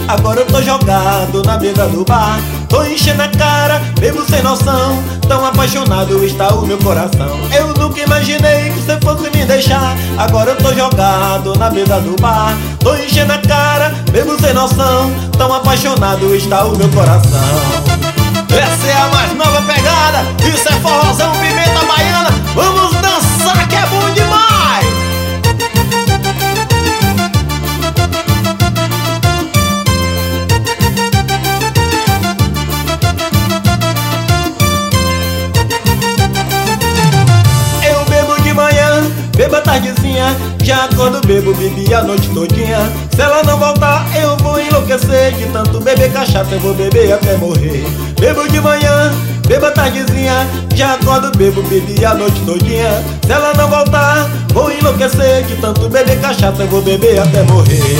agora eu tô jogado na mesa do bar. Tô enchendo a cara, bebo sem noção, tão apaixonado está o meu coração. Eu nunca imaginei que você fosse me deixar, agora eu tô jogado na mesa do bar. Tô enchendo a cara, bebo sem noção, tão apaixonado está o meu coração. Essa é a mais nova pegada, isso é forrozão, pimenta baiana. Vamos dançar que é bom demais! Eu bebo de manhã, bebo à tardezinha, já acordo, bebo, bebi a noite todinha. Se ela não voltar, eu vou enlouquecer. De tanto beber cachaça, eu vou beber até morrer. Bebo de manhã, bebo à tardezinha, já acordo, bebo, bebi a noite todinha. Se ela não voltar, vou enlouquecer. De tanto beber cachaça, eu vou beber até morrer.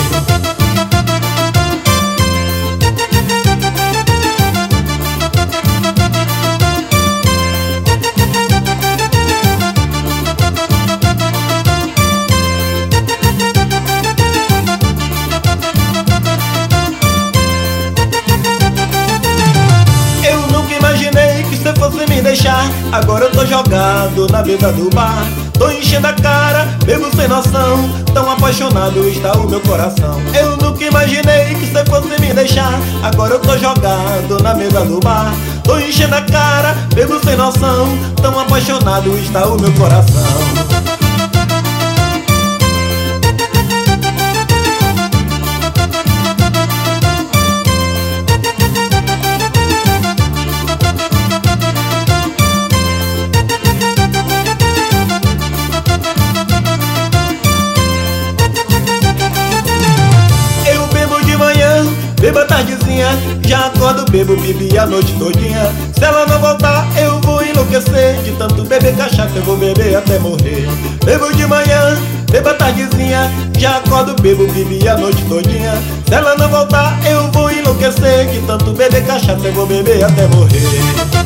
Se fosse me deixar, agora eu tô jogado na mesa do bar. Tô enchendo a cara, bebo sem noção, tão apaixonado está o meu coração. Eu nunca imaginei que você fosse me deixar, agora eu tô jogado na mesa do bar. Tô enchendo a cara, bebo sem noção, tão apaixonado está o meu coração. Bebo à tardezinha, já acordo, bebo, bebi a noite todinha. Se ela não voltar, eu vou enlouquecer. De tanto beber cachaça, eu vou beber até morrer. Bebo de manhã, bebo à tardezinha, já acordo, bebo, bebi a noite todinha. Se ela não voltar, eu vou enlouquecer. De tanto beber cachaça, eu vou beber até morrer.